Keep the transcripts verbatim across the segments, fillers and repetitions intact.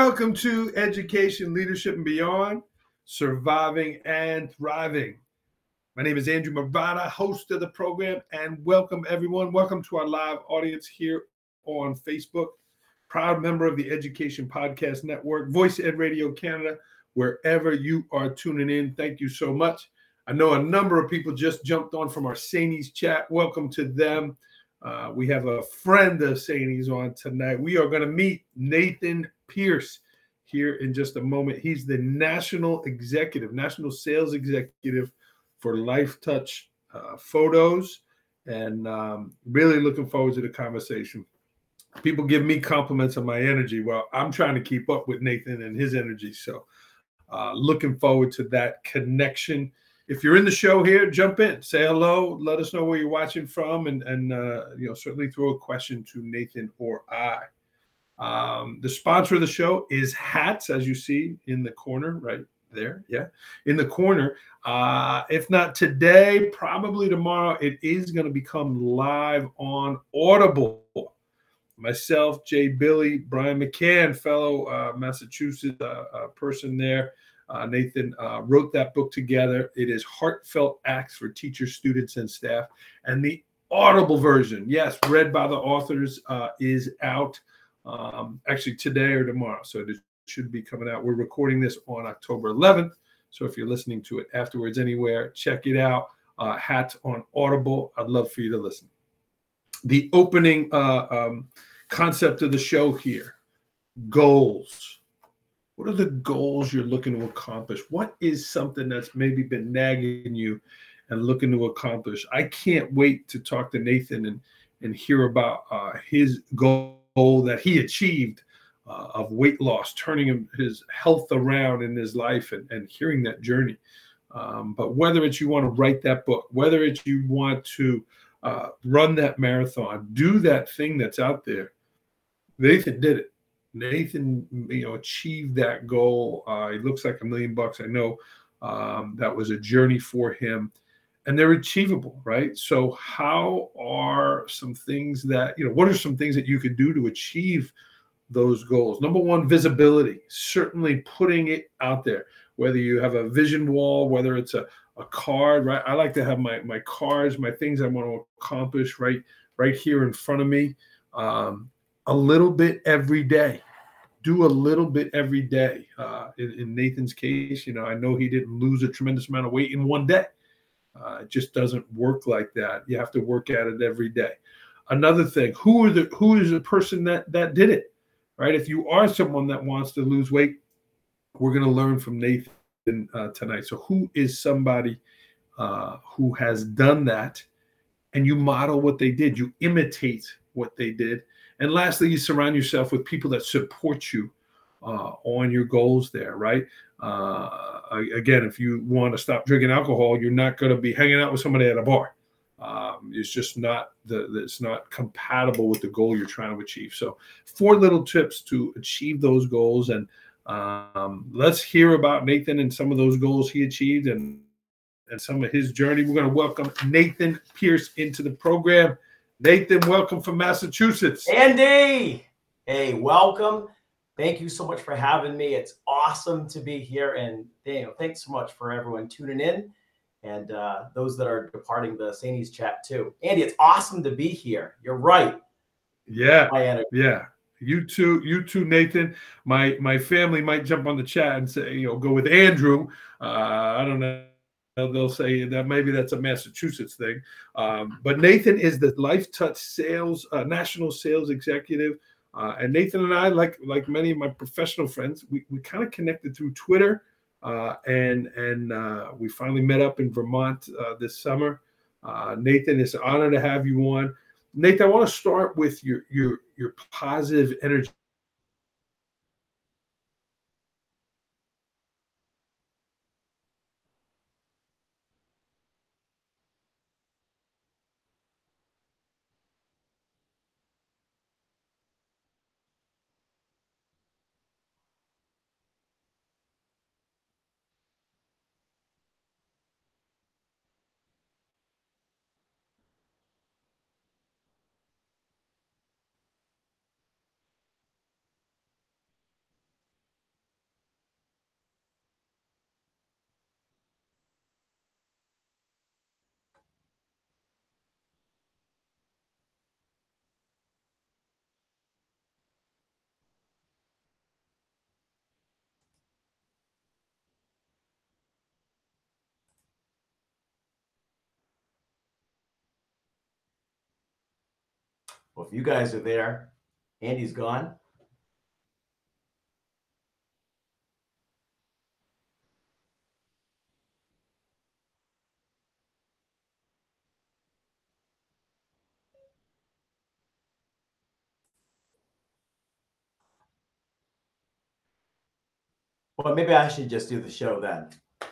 Welcome to Education, Leadership, and Beyond, Surviving and Thriving. My name is Andrew Murata, host of the program, and welcome everyone. Welcome to our live audience here on Facebook. Proud member of the Education Podcast Network, Voice Ed Radio Canada, wherever you are tuning in. Thank you so much. I know a number of people just jumped on from our Sanies chat. Welcome to them. Uh, we have a friend of Sanies on tonight. We are going to meet Nathan Pierce here in just a moment. He's the national executive, national sales executive for LifeTouch uh, Photos, and um, really looking forward to the conversation. People give me compliments on my energy. Well, I'm trying to keep up with Nathan and his energy. So uh, looking forward to that connection. If you're in the show here, jump in, say hello, let us know where you're watching from, and, and uh, you know, certainly throw a question to Nathan or I. Um, the sponsor of the show is Hats, as you see in the corner right there. Yeah, in the corner. Uh, if not today, probably tomorrow, it is going to become live on Audible. Myself, Jay Billy, Brian McCann, fellow uh, Massachusetts uh, uh, person there. Uh, Nathan uh, wrote that book together. It is Heartfelt Acts for Teachers, Students, and Staff. And the Audible version, yes, read by the authors, uh, is out um, actually today or tomorrow. So it should be coming out. We're recording this on October eleventh. So if you're listening to it afterwards anywhere, check it out. Uh, Hats on Audible. I'd love for you to listen. The opening uh, um, concept of the show here, goals. What are the goals you're looking to accomplish? What is something that's maybe been nagging you and looking to accomplish? I can't wait to talk to Nathan and, and hear about uh, his goal that he achieved uh, of weight loss, turning him, his health around in his life, and, and hearing that journey. Um, but whether it's you want to write that book, whether it's you want to uh, run that marathon, do that thing that's out there, Nathan did it. Nathan, you know, achieved that goal. Uh, he looks like a million bucks. I know um, that was a journey for him, and they're achievable, right? So how are some things that, you know, what are some things that you could do to achieve those goals? Number one, visibility, certainly putting it out there, whether you have a vision wall, whether it's a, a card, right? I like to have my, my cards, my things I want to accomplish right, right here in front of me. Um, a little bit every day. Do a little bit every day. Uh, in, in Nathan's case, you know, I know he didn't lose a tremendous amount of weight in one day. Uh, it just doesn't work like that. You have to work at it every day. Another thing, who are the who is the person that that did it, right? If you are someone that wants to lose weight, we're going to learn from Nathan uh, tonight. So who is somebody uh, who has done that, and you model what they did, you imitate what they did. And lastly, you surround yourself with people that support you uh, on your goals there, right? Uh, again, if you want to stop drinking alcohol, you're not going to be hanging out with somebody at a bar. Um, it's just not the, it's not compatible with the goal you're trying to achieve. So four little tips to achieve those goals. And um, let's hear about Nathan and some of those goals he achieved and, and some of his journey. We're going to welcome Nathan Pierce into the program. Nathan, welcome from Massachusetts. Andy, hey, welcome. Thank you so much for having me. It's awesome to be here. And you know, thanks so much for everyone tuning in and uh, those that are departing the Sanies chat too. Andy, it's awesome to be here. You're right. Yeah, yeah. You too, you too, Nathan. My my family might jump on the chat and say, you know, go with Andrew. Uh, I don't know. They'll say that maybe that's a Massachusetts thing. Um, but Nathan is the LifeTouch sales, uh, national sales executive. Uh, and Nathan and I, like like many of my professional friends, we, we kind of connected through Twitter. Uh, and and uh, we finally met up in Vermont uh, this summer. Uh, Nathan, it's an honor to have you on. Nathan, I want to start with your your your positive energy. Well, if you guys are there, Andy's gone. Well, maybe I should just do the show then.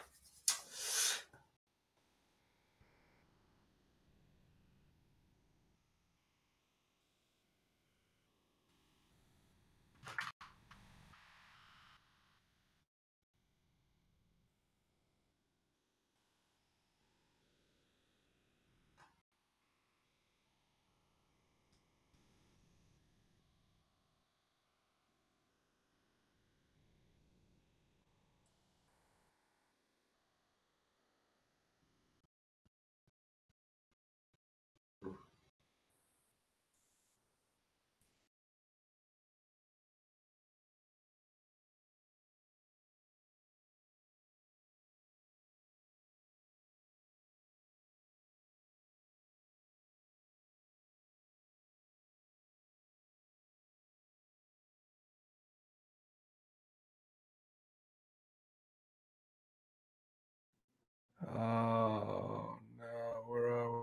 Oh no, we're uh,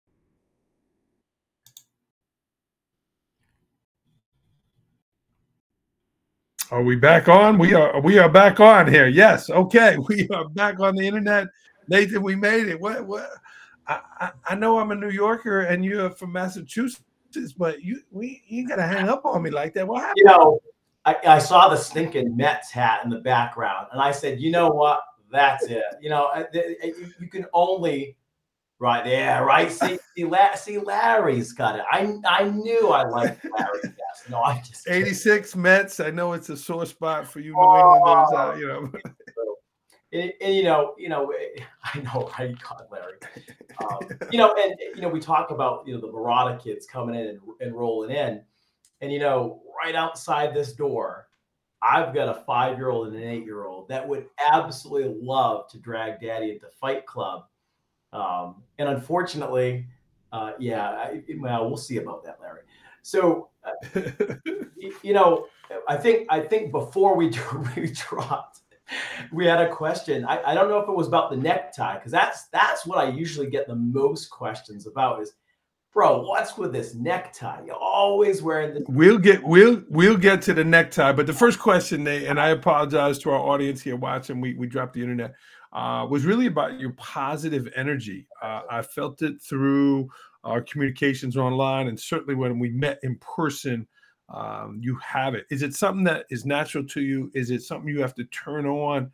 are we back on? We are we are back on here. Yes. Okay. We are back on the internet. Nathan, we made it. What what I, I, I know I'm a New Yorker and you're from Massachusetts, but you we you ain't gotta hang up on me like that. What happened? You know, I, I saw the stinking Mets hat in the background, and I said, you know what? That's it. You know, you can only right there, right? See, see, see, Larry's got it. I I knew I liked Larry best. No, I just eighty-six Mets. I know it's a sore spot for you New Englanders. Uh, you know. And, and you know, you know, I know, right? God, Larry. Um, you know, and you know, we talk about you know the Barada kids coming in and, and rolling in, and you know, right outside this door, I've got a five-year-old and an eight-year-old that would absolutely love to drag Daddy into Fight Club, um, and unfortunately, uh, yeah, I, well, we'll see about that, Larry. So, uh, you, you know, I think I think before we we dropped. We had a question. I, I don't know if it was about the necktie, because that's that's what I usually get the most questions about is, bro, what's with this necktie? You're always wearing this. We'll get we'll we'll get to the necktie, but the first question, Nate, and I apologize to our audience here watching. We we dropped the internet. Uh, was really about your positive energy. Uh, I felt it through our communications online, and certainly when we met in person. Um, you have it. Is it something that is natural to you? Is it something you have to turn on?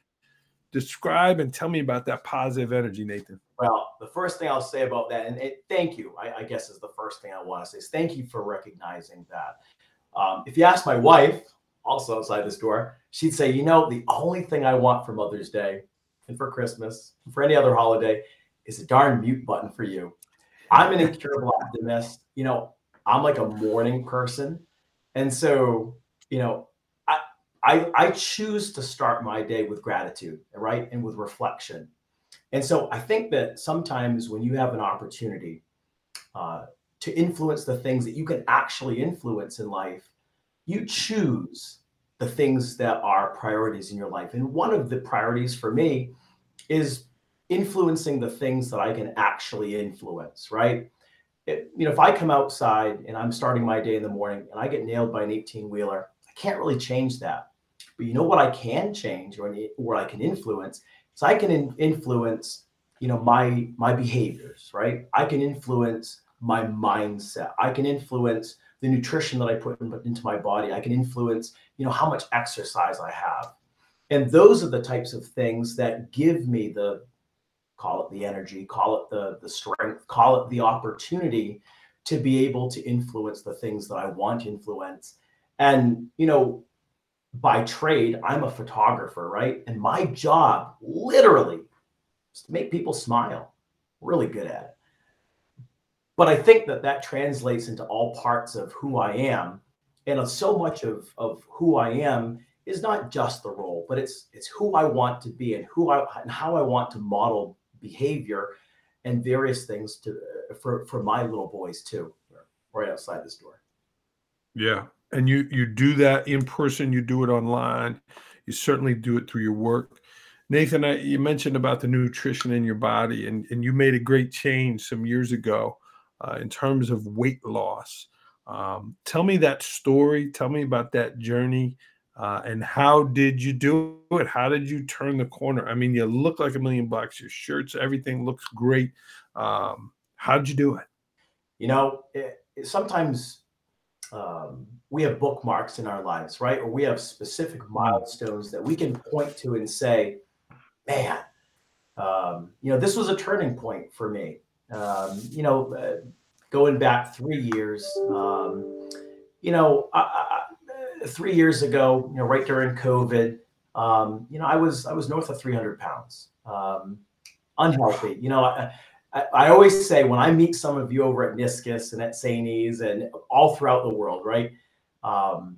Describe and tell me about that positive energy, Nathan. Well, the first thing I'll say about that, and it, thank you, I, I guess is the first thing I want to say, is thank you for recognizing that. Um, if you ask my wife, also outside this door, she'd say, you know, the only thing I want for Mother's Day and for Christmas, and for any other holiday, is a darn mute button for you. I'm an incurable optimist. You know, I'm like a morning person. And so, you know, I, I I choose to start my day with gratitude, right? And with reflection. And so I think that sometimes when you have an opportunity uh, to influence the things that you can actually influence in life, you choose the things that are priorities in your life. And one of the priorities for me is influencing the things that I can actually influence, right? It, you know, if I come outside and I'm starting my day in the morning and I get nailed by an eighteen wheeler, I can't really change that. But you know what I can change, or where I can influence, is I can in, influence, you know, my my behaviors, right? I can influence my mindset. I can influence the nutrition that I put in, into my body. I can influence, you know, how much exercise I have. And those are the types of things that give me the, call it the energy, call it the, the strength, call it the opportunity to be able to influence the things that I want to influence. And, you know, by trade, I'm a photographer, right? And my job literally is to make people smile. Really good at it. But I think that that translates into all parts of who I am. And so much of, of who I am is not just the role, but it's it's who I want to be and who I and how I want to model behavior and various things to for for my little boys too, right outside this door. Yeah. And you you do that in person, you do it online, you certainly do it through your work. Nathan, I, you mentioned about the nutrition in your body, and, and you made a great change some years ago uh, in terms of weight loss. Um, tell me that story. Tell me about that journey. Uh, and how did you do it? How did you turn the corner? I mean, you look like a million bucks. Your shirts, everything looks great. Um, how did you do it? You know, it, it, sometimes um, we have bookmarks in our lives, right? Or we have specific Mm. milestones that we can point to and say, man, um, you know, this was a turning point for me. Um, you know, uh, going back three years, um, you know, I, I, three years ago, you know, right during COVID, um, you know, I was I was north of three hundred pounds, um, unhealthy. You know, I, I, I always say when I meet some of you over at Niscus and at Saints and all throughout the world, right, um,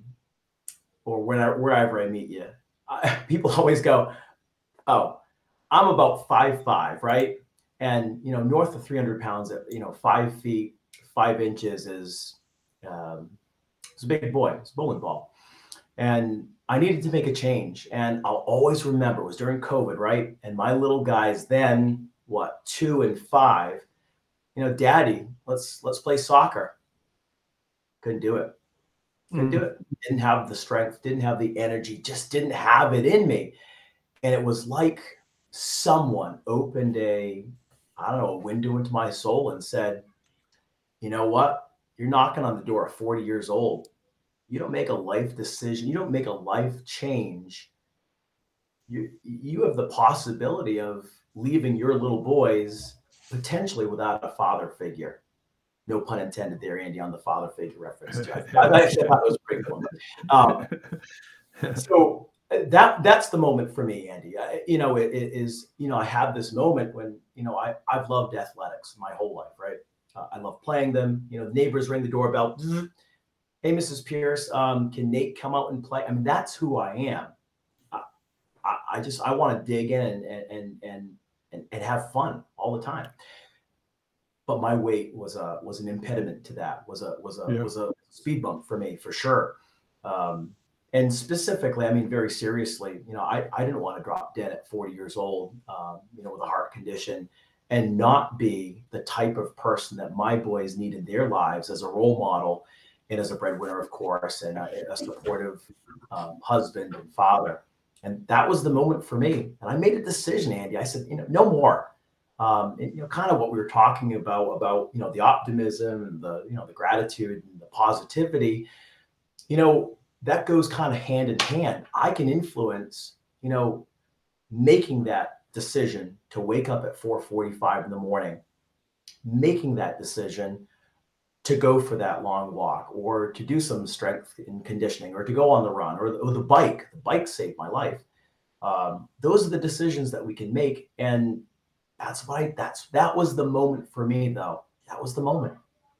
or whenever wherever I meet you, I, people always go, "Oh, I'm about five five, right?" And you know, north of three hundred pounds at you know five feet five inches is um, it's a big boy. It's a bowling ball, and I needed to make a change. And I'll always remember it was during COVID, right? And my little guys then, what, two and five, you know, Daddy, let's let's play soccer. Couldn't do it. Couldn't do Mm. it. Didn't have the strength. Didn't have the energy. Just didn't have it in me. And it was like someone opened a, I don't know, a window into my soul and said, you know what? You're knocking on the door at forty years old. You don't make a life decision. You don't make a life change. You you have the possibility of leaving your little boys potentially without a father figure. No pun intended there, Andy, on the father figure reference. Too. I, I actually thought it was pretty cool. Um, so uh, that that's the moment for me, Andy. I, you know, it, it is. You know, I have this moment when you know I I've loved athletics my whole life, right? Uh, I love playing them. You know, neighbors ring the doorbell. Hey, Missus Pierce, um, can Nate come out and play? I mean, that's who I am. I, I, I just I want to dig in and and and and and have fun all the time. But my weight was a was an impediment to that. Was a was a Yeah. was a speed bump for me for sure. Um, and specifically, I mean, very seriously, you know, I, I didn't want to drop dead at forty years old, um, you know, with a heart condition and not be the type of person that my boys need in their lives as a role model and as a breadwinner, of course, and a, a supportive um, husband and father. And that was the moment for me. And I made a decision, Andy. I said, you know, no more. Um, and, you know, kind of what we were talking about, about, you know, the optimism and the, you know, the gratitude and the positivity, you know, that goes kind of hand in hand. I can influence, you know, making that decision to wake up at four forty-five in the morning, making that decision to go for that long walk or to do some strength and conditioning or to go on the run or, or the bike. The bike saved my life. Um, those are the decisions that we can make. And that's why that's that was the moment for me, though. That was the moment.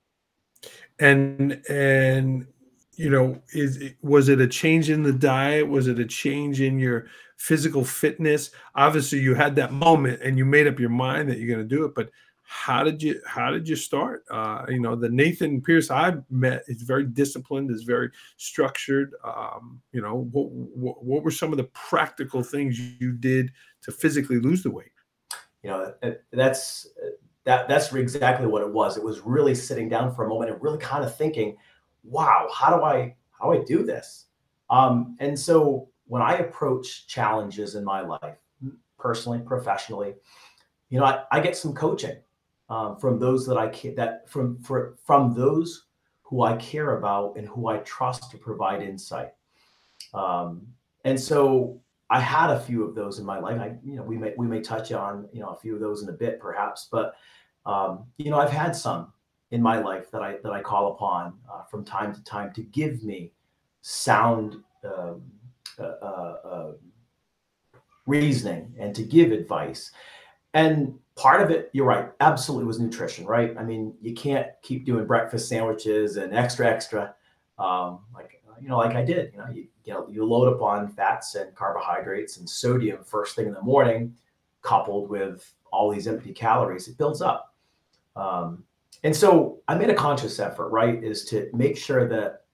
And and you know, is it, was it a change in the diet? Was it a change in your physical fitness? Obviously, you had that moment and you made up your mind that you're going to do it. But how did you how did you start? Uh, you know, the Nathan Pierce I met is very disciplined, is very structured. Um, you know, what, what what were some of the practical things you did to physically lose the weight? You know, that's that that's exactly what it was. It was really sitting down for a moment and really kind of thinking, wow, how do I how do I do this? Um, and so when I approach challenges in my life, personally, professionally, you know, I, I get some coaching um, from those that I ca- that from for, from those who I care about and who I trust to provide insight. Um, and so I had a few of those in my life. I, you know, we may we may touch on you know a few of those in a bit, perhaps. But um, you know, I've had some in my life that I that I call upon uh, from time to time to give me sound um, uh, uh, uh, reasoning and to give advice. And part of it, you're right, absolutely was nutrition, right? I mean, you can't keep doing breakfast sandwiches and extra, extra, um, like you know, like I did. You know, you you know, you load up on fats and carbohydrates and sodium first thing in the morning, coupled with all these empty calories, it builds up. Um, and so I made a conscious effort, right, is to make sure that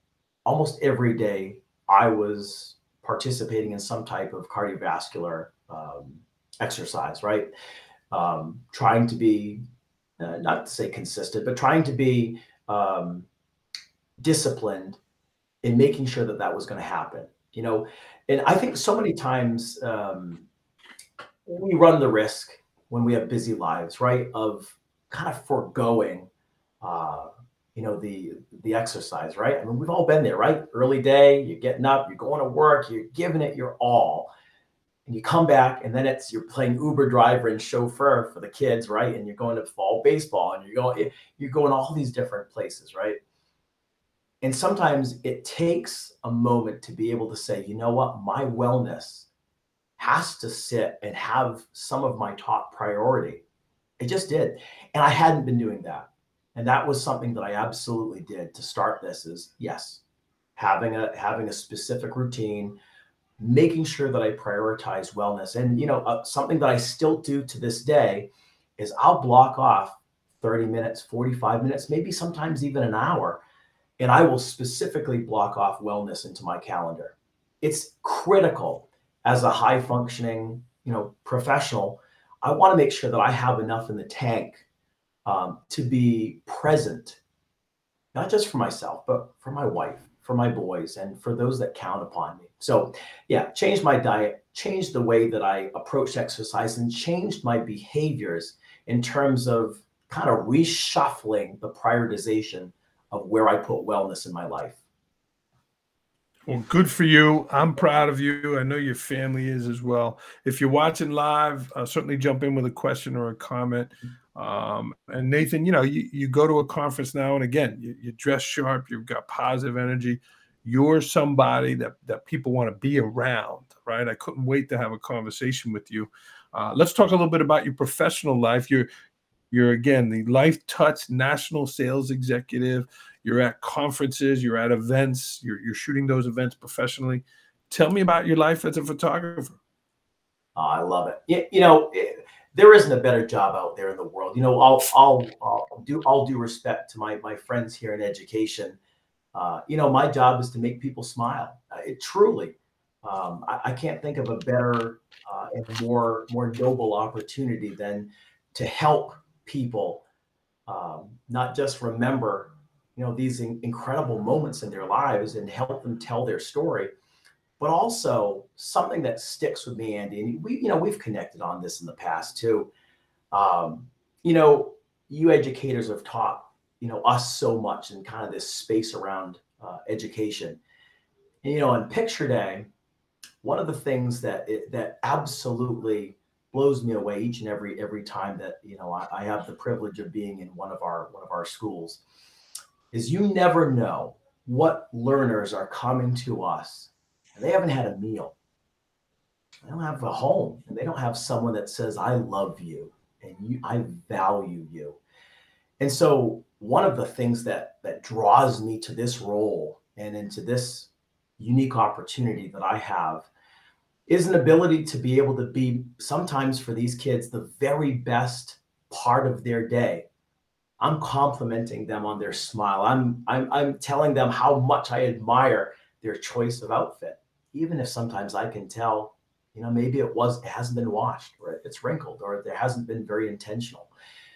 almost every day I was participating in some type of cardiovascular um, exercise, right? Um, trying to be, uh, not to say consistent, but trying to be um, disciplined in making sure that that was going to happen, you know? And I think so many times um, we run the risk when we have busy lives, right? Of kind of foregoing, uh, you know, the, the exercise, right? I mean, we've all been there, right? Early day, you're getting up, you're going to work, you're giving it your all. And you come back and then it's, you're playing Uber driver and chauffeur for the kids, right? And you're going to fall baseball and you're going, you're going all these different places, right? And sometimes it takes a moment to be able to say, you know what, my wellness has to sit and have some of my top priority. It just did. And I hadn't been doing that. And that was something that I absolutely did to start this is, yes, having a having a specific routine, making sure that I prioritize wellness. And, you know, uh, something that I still do to this day is I'll block off thirty minutes, forty-five minutes, maybe sometimes even an hour. And I will specifically block off wellness into my calendar. It's critical as a high functioning, you know, professional. I want to make sure that I have enough in the tank um, to be present, not just for myself, but for my wife, for my boys, and for those that count upon me. So yeah, changed my diet, changed the way that I approached exercise, and changed my behaviors in terms of kind of reshuffling the prioritization of where I put wellness in my life. Well, good for you. I'm proud of you. I know your family is as well. If you're watching live, uh, certainly jump in with a question or a comment. Um, and Nathan, you know, you, you go to a conference now, and again, you, you dress sharp, you've got positive energy. You're somebody that, that people want to be around, right? I couldn't wait to have a conversation with you. Uh, let's talk a little bit about your professional life. You're, you're again, the Life Touch National Sales Executive. You're at conferences, you're at events, you're, you're shooting those events professionally. Tell me about your life as a photographer. Oh, I love it. You, you know, it, there isn't a better job out there in the world. You know, I'll, I'll, I'll do all due respect to my, my friends here in education. Uh, you know, my job is to make people smile. Uh, it truly, um, I, I can't think of a better uh, and more, more noble opportunity than to help people um, not just remember, you know, these in, incredible moments in their lives and help them tell their story, but also something that sticks with me, Andy. And we, you know, we've connected on this in the past too. Um, you know, you educators have taught, you know, us so much in kind of this space around uh, education. And, you know, on Picture Day, one of the things that it, that absolutely blows me away each and every every time that, you know, I, I have the privilege of being in one of our one of our schools is you never know what learners are coming to us and they haven't had a meal. They don't have a home, and they don't have someone that says, I love you and you, I value you. And so one of the things that that draws me to this role and into this unique opportunity that I have is an ability to be able to be sometimes for these kids the very best part of their day. I'm complimenting them on their smile. I'm I'm I'm telling them how much I admire their choice of outfit, even if sometimes I can tell, you know, maybe it was it hasn't been washed, or it's wrinkled, or there hasn't been very intentional.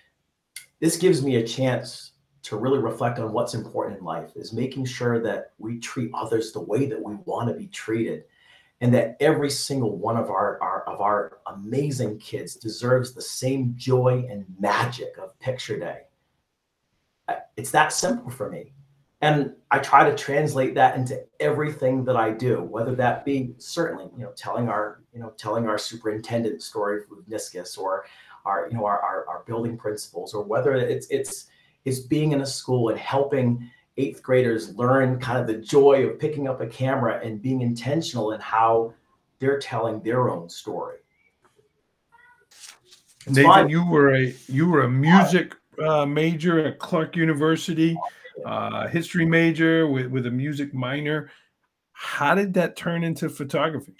This gives me a chance to really reflect on what's important in life, is making sure that we treat others the way that we want to be treated, and that every single one of our, our of our amazing kids deserves the same joy and magic of Picture Day. It's that simple for me. And I try to translate that into everything that I do, whether that be certainly, you know, telling our, you know, telling our superintendent story with Niscus, or our, you know, our, our, our building principals, or whether it's, it's, it's being in a school and helping eighth graders learn kind of the joy of picking up a camera and being intentional in how they're telling their own story. It's Nathan, fun. you were a, you were a music uh, major at Clark University, uh, history major with, with a music minor. How did that turn into photography?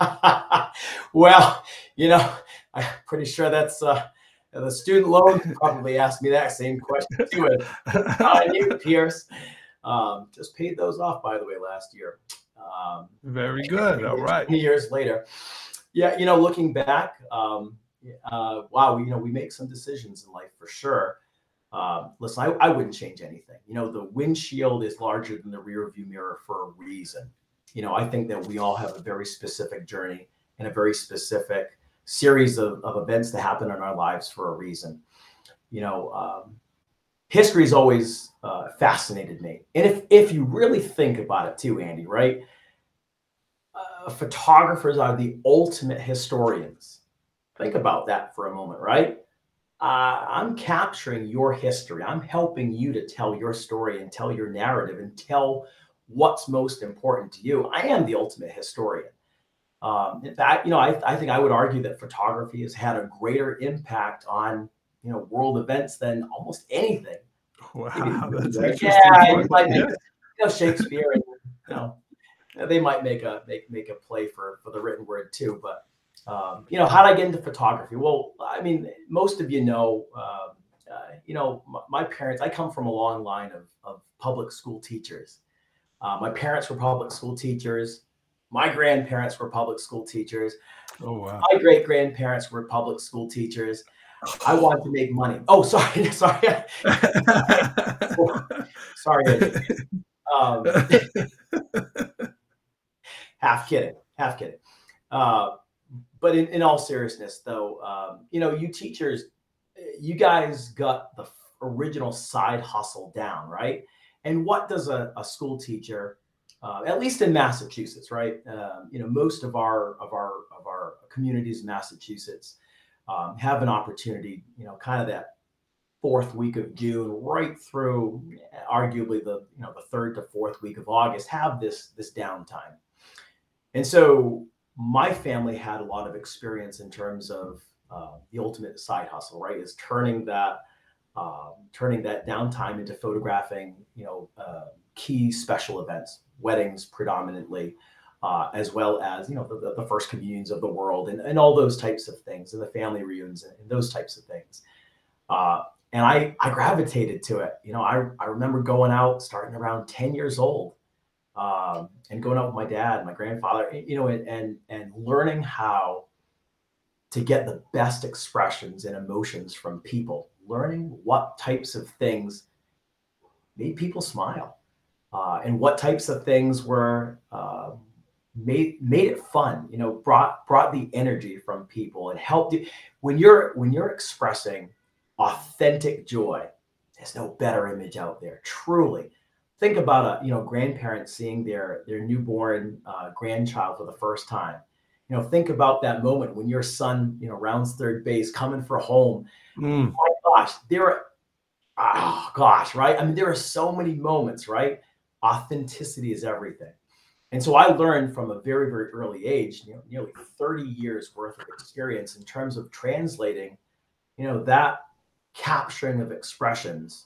Well, you know, I'm pretty sure that's uh, the student loan probably asked me that same question too. Uh, Pierce. Um, just paid those off, by the way, last year. Um, Very good. All right. twenty years later. Yeah, you know, looking back, um, uh, wow, you know, we make some decisions in life for sure. Um, listen, I, I wouldn't change anything. You know, the windshield is larger than the rear view mirror for a reason. You know, I think that we all have a very specific journey and a very specific series of, of events that happen in our lives for a reason. You know, um, history has always uh, fascinated me. And if, if you really think about it too, Andy, right? Uh, photographers are the ultimate historians. Think about that for a moment, right? Uh, I'm capturing your history. I'm helping you to tell your story and tell your narrative and tell what's most important to you. I am the ultimate historian. Um, in fact, you know, I, I think I would argue that photography has had a greater impact on, you know, world events than almost anything. Wow, that's Right? interesting. Yeah, you might make, Yeah. you know, Shakespeare and, you know, they might make a make make a play for for the written word too. But um, you know, how did I get into photography? Well, I mean, most of you know, um, uh, you know, my, my parents. I come from a long line of of public school teachers. Uh, my parents were public school teachers. My grandparents were public school teachers. Oh, wow. My great grandparents were public school teachers. I wanted to make money. Oh, sorry, sorry, sorry. Um, half kidding, half kidding. Uh, but in, in all seriousness, though, um, you know, you teachers, you guys got the original side hustle down, right? And what does a, a school teacher, uh, at least in Massachusetts, right? Um, you know, most of our of our of our communities in Massachusetts um, have an opportunity, you know, kind of that fourth week of June, right through arguably the you know the third to fourth week of August, have this this downtime. And so my family had a lot of experience in terms of uh, the ultimate side hustle, right? Is turning that um, turning that downtime into photographing, you know, uh, key special events, weddings predominantly, uh, as well as, you know, the, the first communions of the world and, and all those types of things, and the family reunions and, and those types of things. Uh, and I, I gravitated to it. You know, I, I remember going out starting around ten years old um, and going out with my dad, my grandfather, you know, and, and, and learning how to get the best expressions and emotions from people, learning what types of things made people smile, uh, and what types of things were uh, made made it fun. You know, brought brought the energy from people and helped you when you're when you're expressing authentic joy. There's no better image out there, truly. Think about a you know grandparents seeing their their newborn uh, grandchild for the first time. You know, think about that moment when your son, you know, rounds third base, coming for home. Mm. My gosh, there are, oh gosh, right? I mean, there are so many moments, right? Authenticity is everything. And so I learned from a very, very early age, you know, nearly thirty years worth of experience in terms of translating, you know, that capturing of expressions.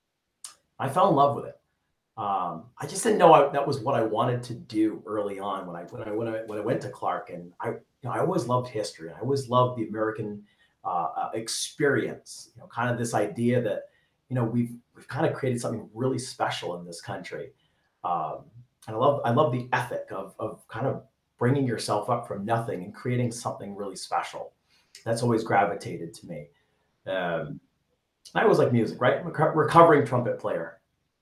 I fell in love with it. Um, I just didn't know I, that was what I wanted to do early on when I when I when I when I went to Clark. And I you know I always loved history. I always loved the American uh, uh, experience. You know, kind of this idea that you know we've we've kind of created something really special in this country. Um, and I love I love the ethic of of kind of bringing yourself up from nothing and creating something really special. That's always gravitated to me. Um, I always like music, right? I'm a reco- recovering trumpet player.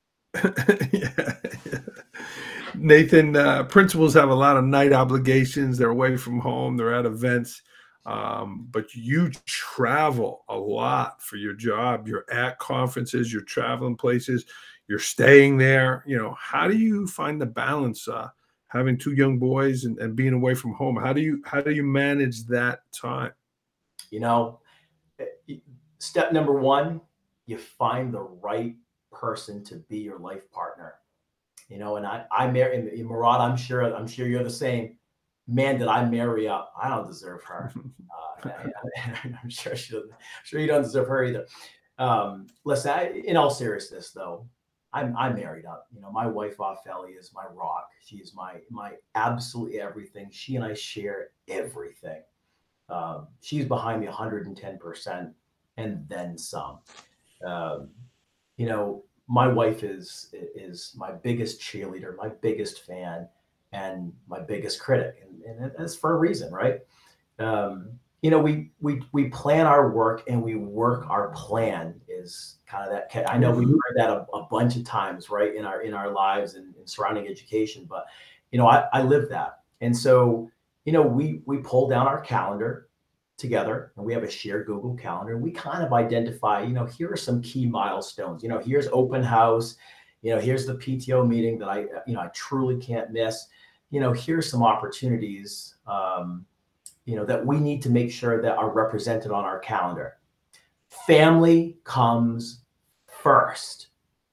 Yeah, yeah. Nathan, uh, principals have a lot of night obligations. They're away from home. They're at events. Um, but you travel a lot for your job. You're at conferences. You're traveling places. You're staying there. You know, how do you find the balance uh, having two young boys and, and being away from home? How do you how do you manage that time? You know, eh, step number one, you find the right person to be your life partner. You know, and I, I marry Murad. I'm sure, I'm sure you're the same. Man, did I marry up? I don't deserve her. Uh, I, am sure she doesn't. I'm sure you don't deserve her either. Um, listen, I, in all seriousness, though, I'm I'm married up. You know, my wife Ophelia is my rock. She is my my absolutely everything. She and I share everything. Um, she's behind me one hundred ten percent and then some. Um, you know, my wife is is my biggest cheerleader, my biggest fan, and my biggest critic, and, and that's for a reason, right? Um, you know, we we we plan our work and we work our plan is kind of that. I know we've heard that a, a bunch of times, right, in our in our lives and, and surrounding education, but you know, I, I live that, and so you know, we we pull down our calendar together, and we have a shared Google Calendar. We kind of identify, you know, here are some key milestones. You know, here's open house. You know, here's the P T O meeting that I, you know, I truly can't miss. You know, here's some opportunities. Um, you know, that we need to make sure that are represented on our calendar. Family comes first.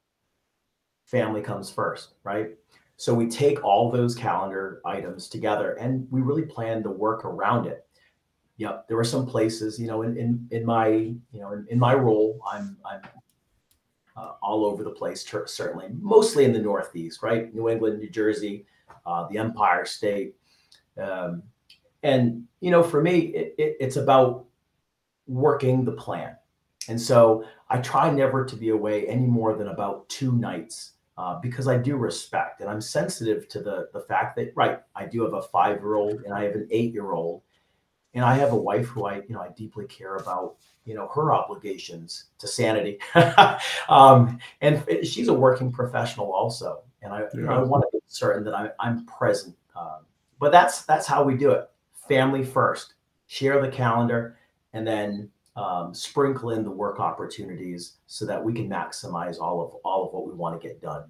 Family comes first, right? So we take all those calendar items together and we really plan to work around it. Yep, there were some places, you know, in in, in my, you know, in, in my role, I'm I'm uh, all over the place, certainly, mostly in the Northeast, right? New England, New Jersey, uh, the Empire State. Um, And, you know, for me, it, it, it's about working the plan. And so I try never to be away any more than about two nights uh, because I do respect and I'm sensitive to the, the fact that, right, I do have a five-year-old and I have an eight-year-old and I have a wife who I, you know, I deeply care about, you know, her obligations to sanity. um, and she's a working professional also. And I, yeah. you know, I want to be certain that I, I'm present. Um, but that's, that's how we do it. Family first, share the calendar, and then um, sprinkle in the work opportunities so that we can maximize all of all of what we want to get done.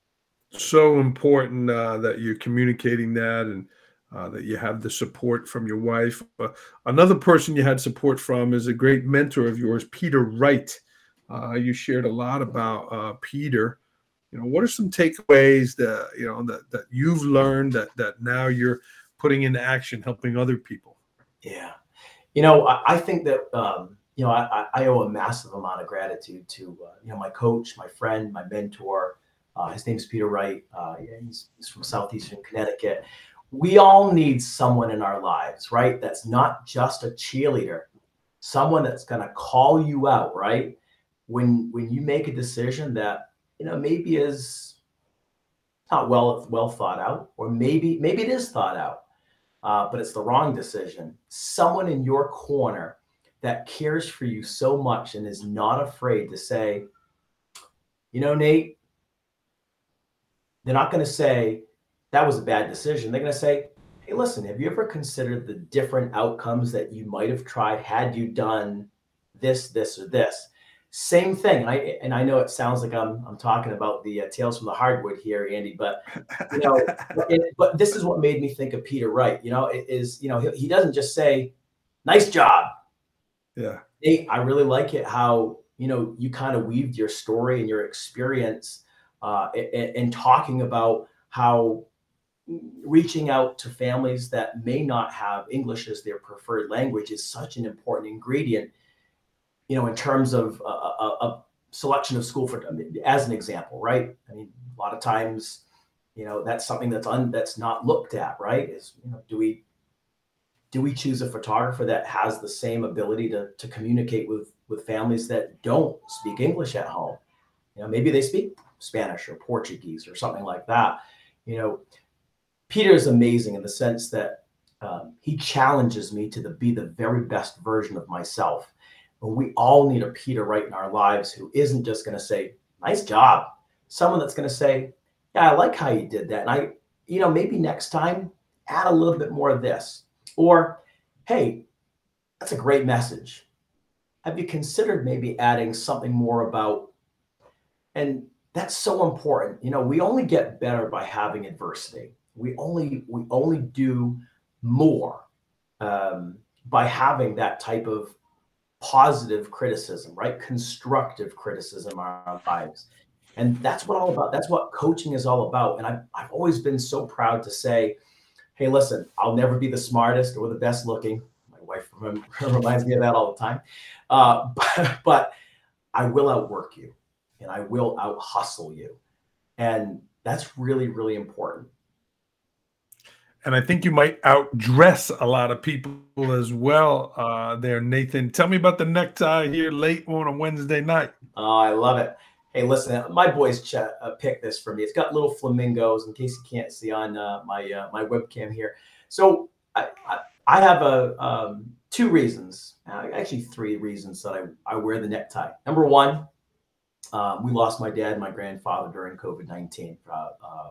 So important uh, that you're communicating that and uh, that you have the support from your wife. Uh, another person you had support from is a great mentor of yours, Peter Wright. Uh, you shared a lot about uh, Peter. You know, what are some takeaways that you know that that you've learned that that now you're putting into action, helping other people? Yeah. You know, I, I think that, um, you know, I, I owe a massive amount of gratitude to, uh, you know, my coach, my friend, my mentor. Uh, his name is Peter Wright. Uh, he's, he's from Southeastern Connecticut. We all need someone in our lives, right? That's not just a cheerleader, someone that's going to call you out, right? When, when you make a decision that, you know, maybe is not well, well thought out, or maybe, maybe it is thought out. Uh, but it's the wrong decision. Someone in your corner that cares for you so much and is not afraid to say, you know, Nate, they're not going to say that was a bad decision. They're going to say, hey, listen, have you ever considered the different outcomes that you might have tried had you done this, this, or this? Same thing. I and I know it sounds like I'm I'm talking about the uh, Tales from the Hardwood here, Andy, but you know, it, but this is what made me think of Peter Wright. You know, it is you know he, he doesn't just say, "Nice job." Yeah. Nate, I really like it how you know you kind of weaved your story and your experience, uh, and, and talking about how reaching out to families that may not have English as their preferred language is such an important ingredient. You know, in terms of a, a, a selection of school for, as an example, right? I mean, a lot of times, you know, that's something that's un, that's not looked at, right? Is, you know, do we, do we choose a photographer that has the same ability to, to communicate with, with families that don't speak English at home? You know, maybe they speak Spanish or Portuguese or something like that. You know, Peter is amazing in the sense that um, he challenges me to the, be the very best version of myself. But we all need a Peter Wright in our lives who isn't just going to say, nice job. Someone that's going to say, yeah, I like how you did that. And I, you know, maybe next time add a little bit more of this. Or, hey, that's a great message. Have you considered maybe adding something more about, and that's so important. You know, we only get better by having adversity. We only, we only do more um, by having that type of positive criticism, right? Constructive criticism in our lives. And that's what all about. That's what coaching is all about. And I've, I've always been so proud to say, hey, listen, I'll never be the smartest or the best looking. My wife reminds me of that all the time. Uh, but, but I will outwork you and I will out hustle you. And that's really, really important. And I think you might outdress a lot of people as well uh, there, Nathan. Tell me about the necktie here late on a Wednesday night. Oh, I love it. Hey, listen, my boys ch- uh, picked this for me. It's got little flamingos, in case you can't see on uh, my uh, my webcam here. So I I, I have a um, two reasons, uh, actually three reasons that I, I wear the necktie. Number one, um, we lost my dad and my grandfather during COVID nineteen, uh, uh,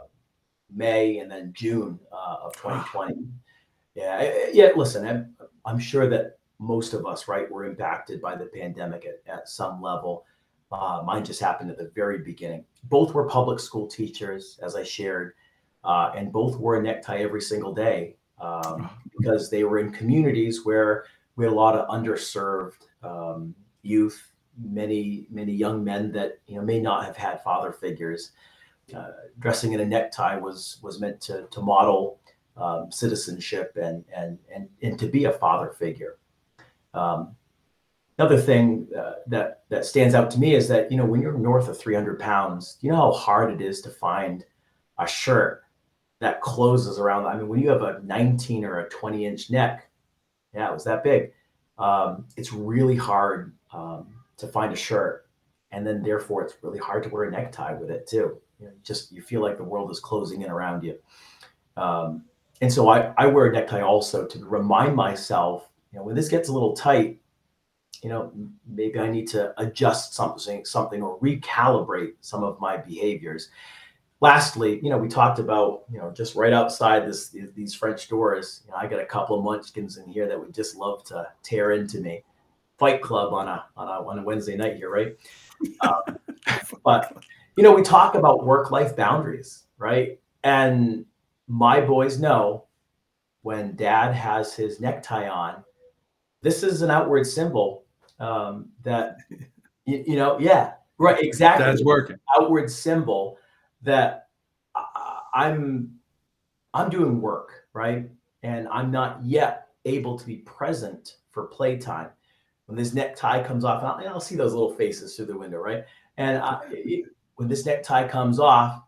May and then June uh, of twenty twenty. Yeah, yeah. Listen, I'm, I'm sure that most of us, right, were impacted by the pandemic at, at some level. Uh, mine just happened at the very beginning. Both were public school teachers, as I shared, uh, and both wore a necktie every single day um, because they were in communities where we had a lot of underserved um, youth, many many young men that you know may not have had father figures. Uh, dressing in a necktie was was meant to to model um, citizenship and and and and to be a father figure. Um, Another thing uh, that that stands out to me is that you know when you're north of three hundred pounds, you know how hard it is to find a shirt that closes around. I mean, when you have a nineteen or a twenty inch neck, yeah, it was that big. Um, it's really hard um, to find a shirt, and then therefore it's really hard to wear a necktie with it too. You know, just you feel like the world is closing in around you. Um, and so I, I wear a necktie also to remind myself, you know, when this gets a little tight, you know, maybe I need to adjust something, something or recalibrate some of my behaviors. Lastly, you know, we talked about, you know, just right outside this, these French doors, you know, I got a couple of munchkins in here that would just love to tear into me. Fight Club on a, on a, on a Wednesday night here, right? Um, but, you know, we talk about work-life boundaries, right? And my boys know when dad has his necktie on, this is an outward symbol um, that, you, you know, yeah, right, exactly. That's working. Outward symbol that I, I'm, I'm doing work, right? And I'm not yet able to be present for playtime. When this necktie comes off, and I'll, I'll see those little faces through the window, right? And I, it, when this necktie comes off,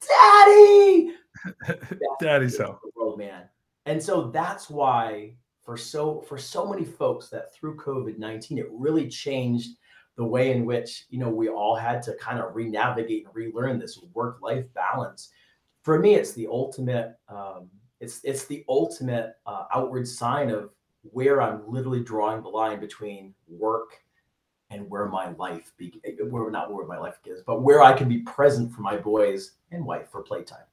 Daddy, Daddy's home, world, man. And so that's why for so for so many folks that through COVID nineteen, it really changed the way in which you know we all had to kind of re-navigate and relearn this work-life balance. For me, it's the ultimate. Um, it's it's the ultimate uh, outward sign of where I'm literally drawing the line between work and where my life be, where not where my life is, but where I can be present for my boys and wife for playtime.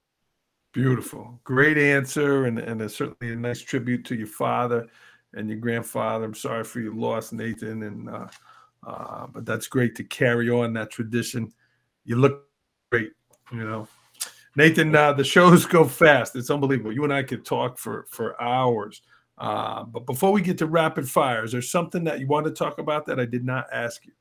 Beautiful. Great answer. And, and it's certainly a nice tribute to your father and your grandfather. I'm sorry for your loss, Nathan. And, uh, uh, but that's great to carry on that tradition. You look great, you know. Nathan, uh, the shows go fast. It's unbelievable. You and I could talk for, for hours. Uh, but before we get to rapid fire, is there something that you want to talk about that I did not ask you?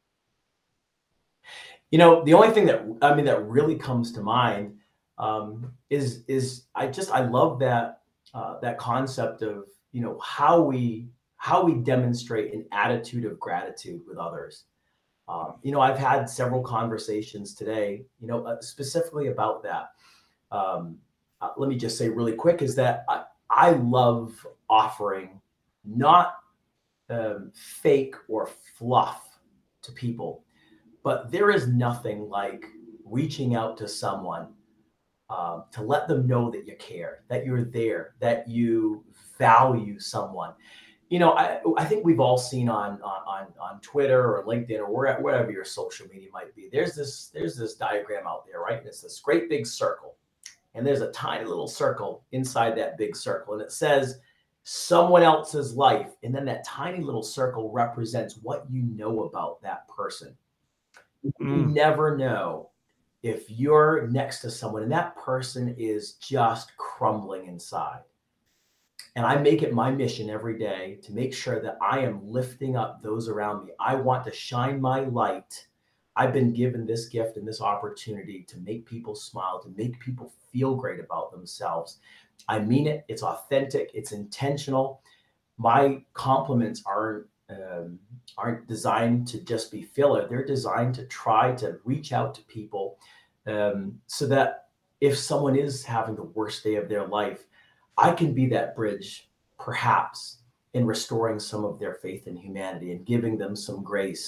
You know, the only thing that, I mean, that really comes to mind um, is, is I just, I love that, uh, that concept of, you know, how we, how we demonstrate an attitude of gratitude with others. Um, you know, I've had several conversations today, you know, uh, specifically about that. Um, uh, let me just say really quick is that I, I love offering not um, fake or fluff to people, but there is nothing like reaching out to someone um, to let them know that you care, that you're there, that you value someone. You know, I, I think we've all seen on, on, on Twitter or LinkedIn or wherever, wherever your social media might be. There's this, there's this diagram out there, right? And it's this great big circle. And there's a tiny little circle inside that big circle. And it says someone else's life. And then that tiny little circle represents what you know about that person. Mm. You never know if you're next to someone and that person is just crumbling inside. And I make it my mission every day to make sure that I am lifting up those around me. I want to shine my light. I've been given this gift and this opportunity to make people smile, to make people feel great about themselves. I mean it. It's authentic. It's intentional. My compliments aren't um, aren't designed to just be filler. They're designed to try to reach out to people um, so that if someone is having the worst day of their life, I can be that bridge, perhaps, in restoring some of their faith in humanity and giving them some grace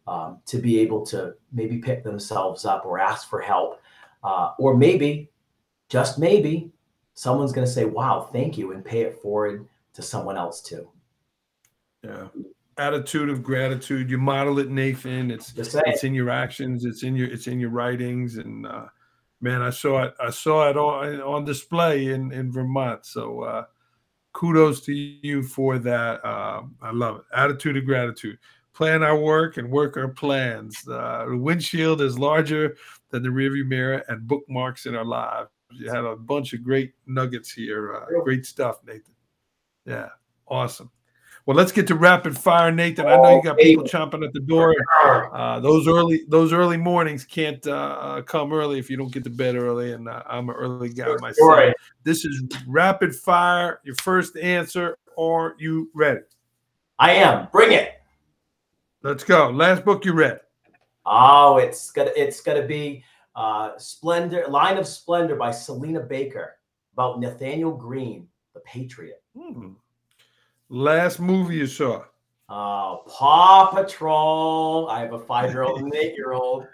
um, to be able to maybe pick themselves up or ask for help. Uh, or maybe, just maybe, someone's going to say, wow, thank you, and pay it forward to someone else too. Yeah. Attitude of gratitude. You model it, Nathan. It's it's in your actions. It's in your it's in your writings. And uh, man, I saw it. I saw it on on display in in Vermont. So uh, kudos to you for that. Uh, I love it. Attitude of gratitude. Plan our work and work our plans. Uh, the windshield is larger than the rearview mirror, and bookmarks in our lives. You had a bunch of great nuggets here. Uh, great stuff, Nathan. Yeah, awesome. Well, let's get to rapid fire, Nathan. I know you got people chomping at the door. Uh, those early those early mornings can't uh, come early if you don't get to bed early, and uh, I'm an early guy myself. This is rapid fire. Your first answer. Are you ready? I am. Bring it. Let's go. Last book you read? Oh, it's gonna it's gonna be uh, Splendor, Line of Splendor by Selena Baker, about Nathaniel Green, the Patriot. Hmm. Last movie you saw? Oh, Paw Patrol. I have a five-year-old and an eight-year-old.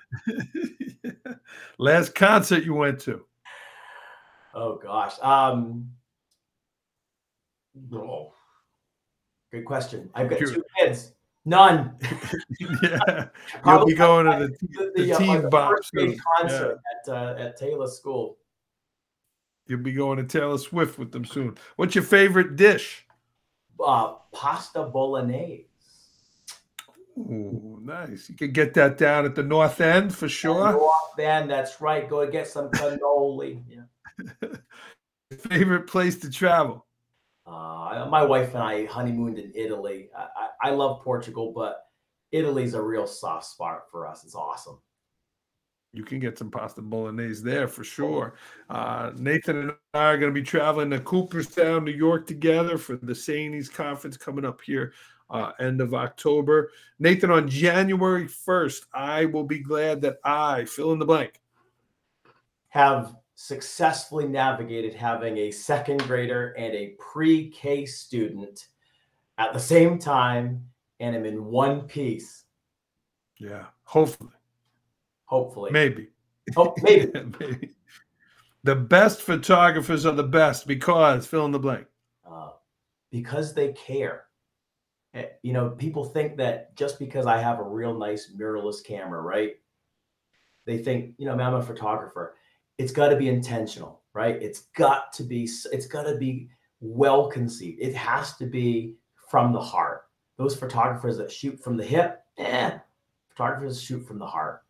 Last concert you went to? Oh gosh. Um. Oh, good question. I've got two kids. None. Yeah, you'll be going to the, the, the, the teen uh, bop concert yeah. at uh, at Taylor School. You'll be going to Taylor Swift with them soon. What's your favorite dish? Uh, pasta bolognese. Ooh, nice. You can get that down at the North End for sure. North End, that's right. Go and get some cannoli. Yeah. Favorite place to travel? Uh, my wife and I honeymooned in Italy. I, I, I love Portugal, but Italy's a real soft spot for us. It's awesome. You can get some pasta bolognese there for sure. Uh, Nathan and I are going to be traveling to Cooperstown, New York together for the Sanies Conference coming up here uh, end of October. Nathan, on January first, I will be glad that I, fill in the blank, have successfully navigated having a second grader and a pre-K student at the same time, and I'm in one piece. Yeah, hopefully. Hopefully. Maybe. Oh, maybe. Maybe. The best photographers are the best because, fill in the blank. Uh, because they care. You know, people think that just because I have a real nice mirrorless camera, right? They think, you know, I'm a photographer. It's got to be intentional, right? It's got to be, it's got to be well conceived. It has to be from the heart. Those photographers that shoot from the hip, eh, photographers shoot from the heart.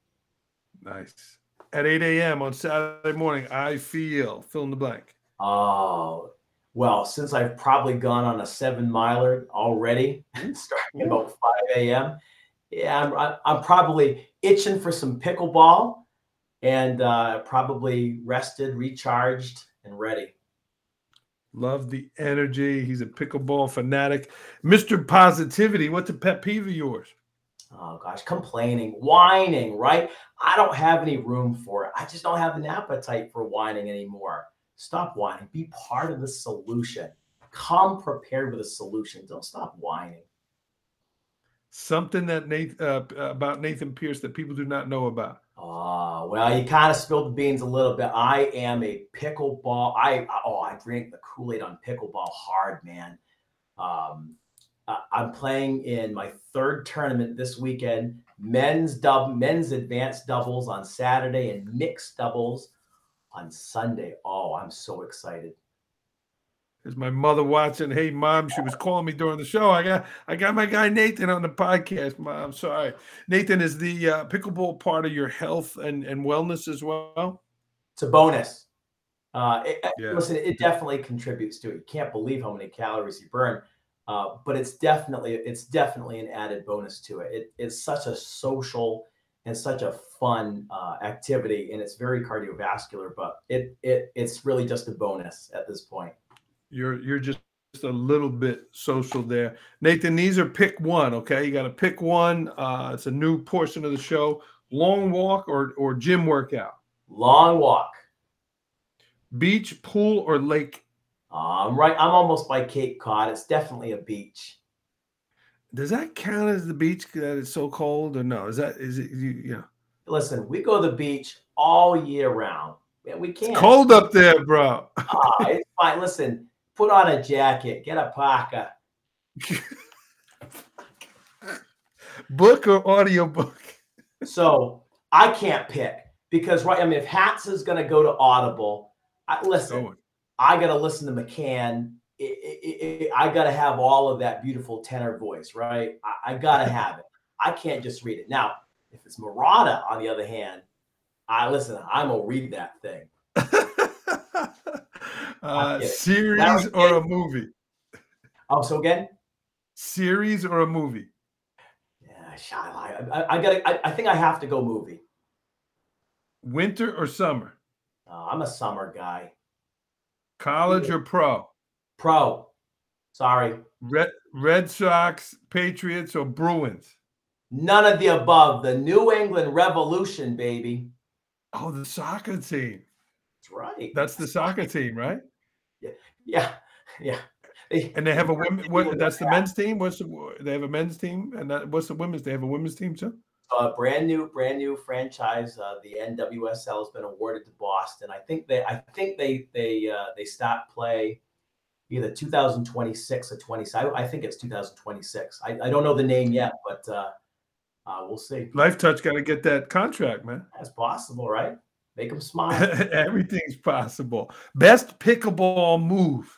Nice. At eight a.m. on Saturday morning, I feel, fill in the blank. Oh, well, since I've probably gone on a seven miler already, starting about five a.m., yeah, I'm, I'm probably itching for some pickleball and uh, probably rested, recharged, and ready. Love the energy. He's a pickleball fanatic. Mister Positivity, what's a pet peeve of yours? Oh, gosh, complaining, whining, right? I don't have any room for it. I just don't have an appetite for whining anymore. Stop whining. Be part of the solution. Come prepared with a solution. Don't stop whining. Something that Nathan, uh, about Nathan Pierce that people do not know about. Oh, well, you kind of spilled the beans a little bit. I am a pickleball. I oh, I drink the Kool-Aid on pickleball hard, man. Um, I'm playing in my third tournament this weekend. Men's dub, men's advanced doubles on Saturday and mixed doubles on Sunday. Oh, I'm so excited. Is my mother watching? Hey, Mom, she was calling me during the show. I got I got my guy Nathan on the podcast, Mom. Sorry. Nathan, is the uh, pickleball part of your health and, and wellness as well? It's a bonus. Uh, it, yeah. Listen, it definitely contributes to it. You can't believe how many calories you burn. Uh, but it's definitely it's definitely an added bonus to it. it. It's such a social and such a fun uh, activity, and it's very cardiovascular. But it it it's really just a bonus at this point. You're you're just a little bit social there, Nathan. These are pick one. Okay, you got to pick one. Uh, it's a new portion of the show. Long walk or or gym workout. Long walk. Beach, pool, or lake. I'm um, right. I'm almost by Cape Cod. It's definitely a beach. Does that count as the beach that it's so cold, or no? Is that is it you? You know, Listen, we go to the beach all year round. Yeah, we it's can. cold up there, bro. Ah, it's fine. Listen, put on a jacket, get a parka. Book or audio book? So I can't pick because right. I mean, if Hats is going to go to Audible, I, listen. Oh. I got to listen to McCann. It, it, it, I got to have all of that beautiful tenor voice, right? I, I got to have it. I can't just read it. Now, if it's Murata, on the other hand, I listen. I'm gonna read that thing. uh, series or a movie? Oh, so again, series or a movie? Yeah, I, I, I got. I, I think I have to go movie. Winter or summer? Uh, I'm a summer guy. College or pro? Pro. Sorry. Red Red Sox, Patriots, or Bruins? None of the above. The New England Revolution, baby. Oh, the soccer team. That's right. That's the soccer team, right? Yeah, yeah, yeah. They, and they have a women. What, that's the men's team. What's the, they have a men's team, and that, what's the women's? They have a women's team too. A uh, brand new, brand new franchise. Uh, the N W S L has been awarded to Boston. I think they, I think they, they, uh, they start play either two thousand twenty-six or twenty-seven. I, I think it's two thousand twenty-six. I, I don't know the name yet, but uh, uh, we'll see. Life Touch got to get that contract, man. That's possible, right? Make them smile. Everything's possible. Best pickleball move.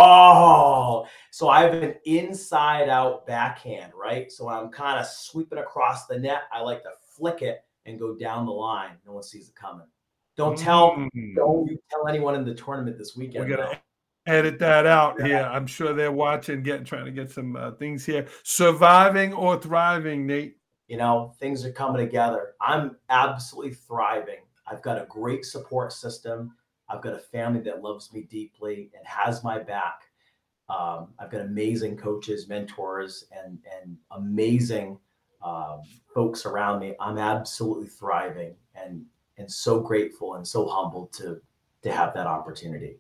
Oh, so I have an inside out backhand, right? So when I'm kind of sweeping across the net, I like to flick it and go down the line. No one sees it coming. Don't tell, mm. don't you tell anyone in the tournament this weekend. We're gonna edit that out here. Yeah. I'm sure they're watching, getting trying to get some uh, things here. Surviving or thriving, Nate? You know, things are coming together. I'm absolutely thriving. I've got a great support system. I've got a family that loves me deeply and has my back. Um, I've got amazing coaches, mentors, and, and amazing um, folks around me. I'm absolutely thriving and, and so grateful and so humbled to, to have that opportunity.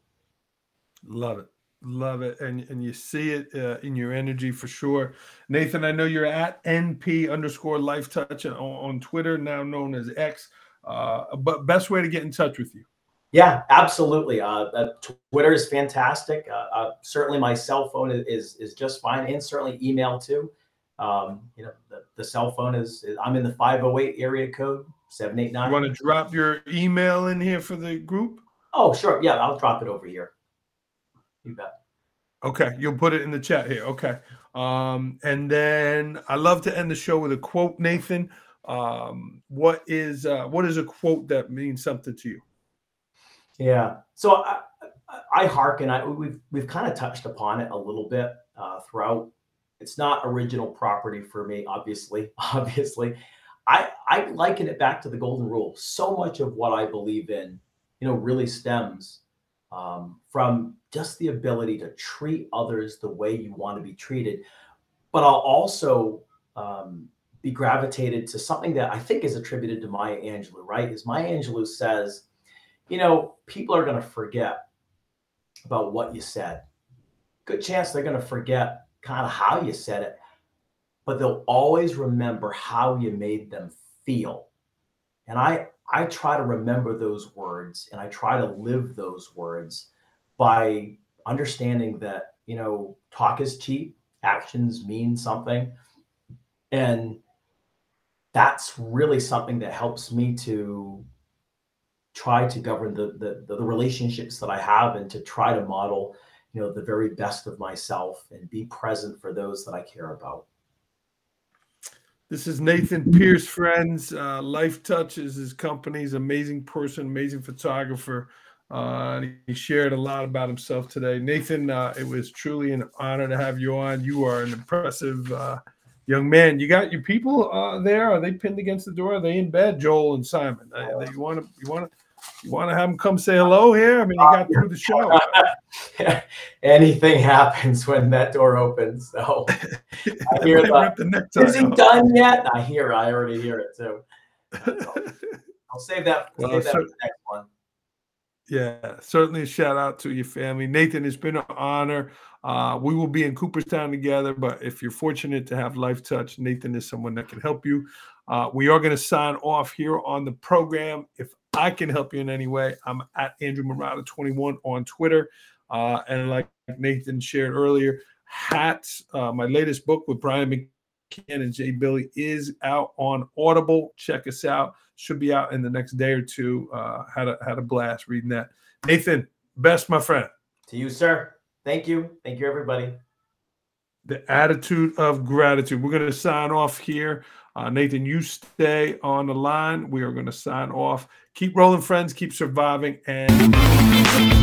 Love it. Love it. And, and you see it uh, in your energy for sure. Nathan, I know you're at N P underscore Life Touch on, on Twitter, now known as X. Uh, but best way to get in touch with you? Yeah, absolutely. Uh, uh, Twitter is fantastic. Uh, uh, certainly, my cell phone is is just fine, and certainly email too. Um, you know, the, the cell phone is, is. I'm in the five oh eight area code seven eight nine. You want to drop your email in here for the group? Oh, sure. Yeah, I'll drop it over here. You bet. Okay, you'll put it in the chat here. Okay, um, and then I love to end the show with a quote, Nathan. Um, what is uh, what is a quote that means something to you? Yeah, so I, I hearken. I we've we've kind of touched upon it a little bit uh, throughout. It's not original property for me, obviously. Obviously, I I liken it back to the golden rule. So much of what I believe in, you know, really stems um, from just the ability to treat others the way you want to be treated. But I'll also um, be gravitated to something that I think is attributed to Maya Angelou, right? Is Maya Angelou says, you know, people are going to forget about what you said. Good chance they're going to forget kind of how you said it, but they'll always remember how you made them feel. And I, I try to remember those words, and I try to live those words by understanding that, you know, talk is cheap, actions mean something. And that's really something that helps me to try to govern the, the, the relationships that I have, and to try to model, you know, the very best of myself and be present for those that I care about. This is Nathan Pierce, friends. Uh, Life Touch is his company's amazing person, amazing photographer. Uh, he shared a lot about himself today. Nathan, uh, it was truly an honor to have you on. You are an impressive uh, young man. You got your people uh, there? Are they pinned against the door? Are they in bed, Joel and Simon? Uh, you want to you want to you want to have them come say hello here? I mean, you got through the show. Anything happens when that door opens. So I hear the, the is he done yet? I hear. I already hear it too. So I'll save that. Well, save that so, for the next one. Yeah, certainly a shout out to your family. Nathan, it's been an honor. Uh, we will be in Cooperstown together, but if you're fortunate to have Life Touch, Nathan is someone that can help you. Uh, we are going to sign off here on the program. If I can help you in any way, I'm at Andrew Marotta twenty-one on Twitter. Uh, and like Nathan shared earlier, hats, uh, my latest book with Brian McCann and Jay Billy is out on Audible. Check us out. Should be out in the next day or two. Uh, had a, had a blast reading that. Nathan, best, my friend. To you, sir. Thank you. Thank you, everybody. The attitude of gratitude. We're going to sign off here. Uh, Nathan, you stay on the line. We are going to sign off. Keep rolling, friends. Keep surviving. And